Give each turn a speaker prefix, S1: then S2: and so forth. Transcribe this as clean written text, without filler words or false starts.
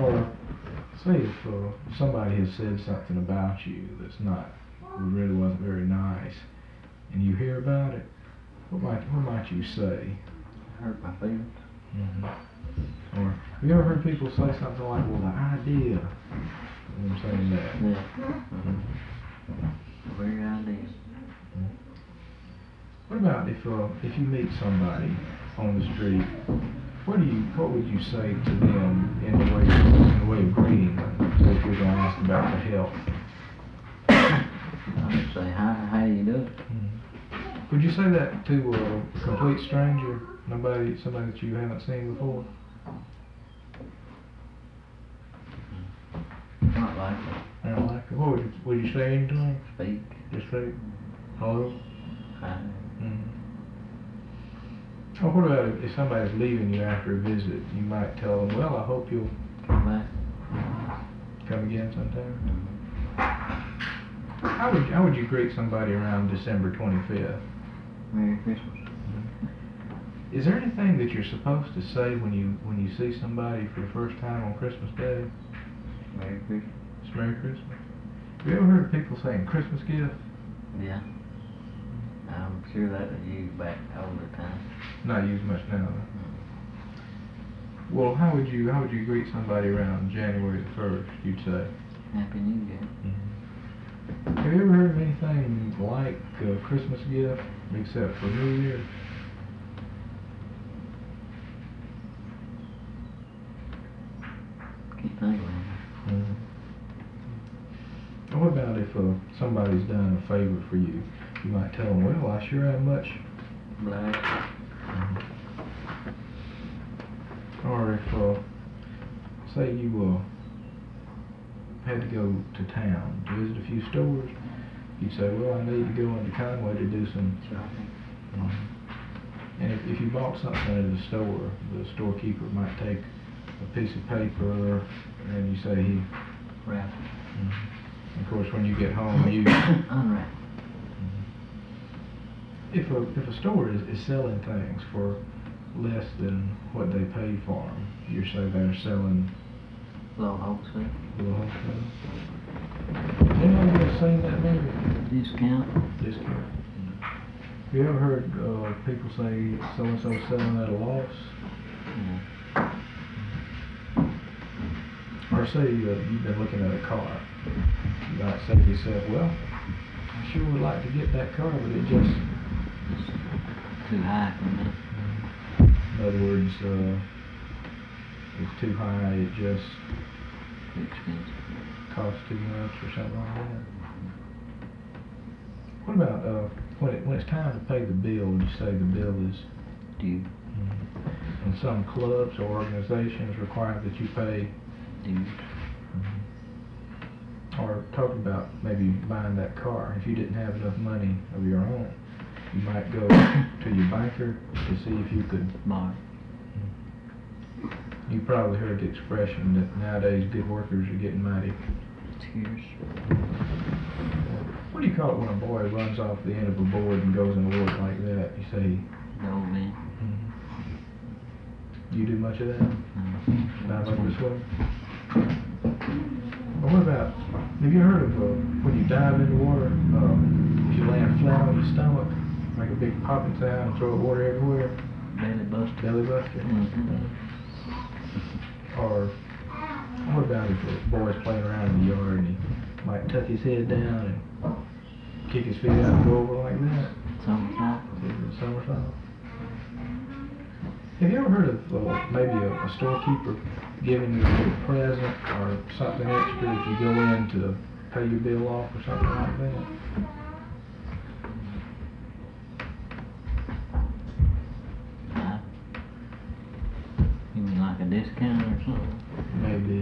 S1: Or say if somebody has said something about you that's not, really wasn't very nice, and you hear about it, what might you say?
S2: Hurt my feelings.
S1: Or have you ever heard people say something like, well, the idea, I'm saying that.
S2: Yeah. Very idea.
S1: What about if you meet somebody on the street, what would you say to them in the way of greeting them? So if you're going to ask about their health.
S2: I would say, how do you do it?
S1: Would you say that to a complete stranger? Somebody that you haven't seen before?
S2: Not likely.
S1: Not likely. What would you say anything?
S2: Speak.
S1: Just speak. Hello?
S2: Hi.
S1: Or what about if somebody's leaving you after a visit? You might tell them, well, I hope you'll
S2: Come back.
S1: come again sometime. How would you greet somebody around December 25th?
S2: Merry Christmas.
S1: Is there anything that you're supposed to say when you see somebody for the first time on Christmas Day?
S2: Merry Christmas.
S1: It's Merry Christmas. Have you ever heard of people saying Christmas gift?
S2: Yeah. I'm sure that was used back older times.
S1: Not used much now. Well, how would you greet somebody around January the 1st? You'd say.
S2: Happy New Year.
S1: Have you ever heard of anything like a Christmas gift except for New Year?
S2: Keep thinking.
S1: What about if somebody's done a favor for you? You might tell them, well, I sure am much.
S2: Black.
S1: Or if, say you had to go to town to visit a few stores, you'd say, well, I need to go into Conway to do some
S2: Shopping.
S1: And if you bought something at the store, the storekeeper might take a piece of paper and you say he
S2: Wrap.
S1: Of course, when you get home, you
S2: Unwrap.
S1: If a store is selling things for less than what they paid for them, you say they're selling
S2: Low wholesale.
S1: little wholesale. Anybody ever seen that movie?
S2: Discount.
S1: Discount. Have you ever heard people say so and so selling at a loss?
S2: Yeah.
S1: Or say you've been looking at a car. You might say to yourself, well, I sure would like to get that car, but it just...
S2: It's too high for me.
S1: In other words, it's too high, it just
S2: Too expensive.
S1: costs too much or something like that. What about when it's time to pay the bill, and you say the bill is
S2: Due.
S1: And some clubs or organizations require that you pay
S2: Dues.
S1: Or talking about maybe buying that car. If you didn't have enough money of your own, you might go to your banker to see if you could
S2: Borrow.
S1: You probably heard the expression that nowadays good workers are getting mighty.
S2: Tears.
S1: What do you call it when a boy runs off the end of a board and goes into work like that? You say,
S2: The old man.
S1: you do much of that? Dive under the sweater? Or what about, have you heard of when you dive into water, if you land flat on your stomach, make a big popping sound and throw water everywhere?
S2: Belly buster.
S1: Belly buster? Or what about if a boy's playing around in the yard and he might tuck his head down and kick his feet out and go over like that?
S2: Somersault.
S1: Somersault. Have you ever heard of maybe a storekeeper giving you a little present or something extra if you go in to pay your bill off or something like that?
S2: You mean like a discount or something?
S1: Maybe.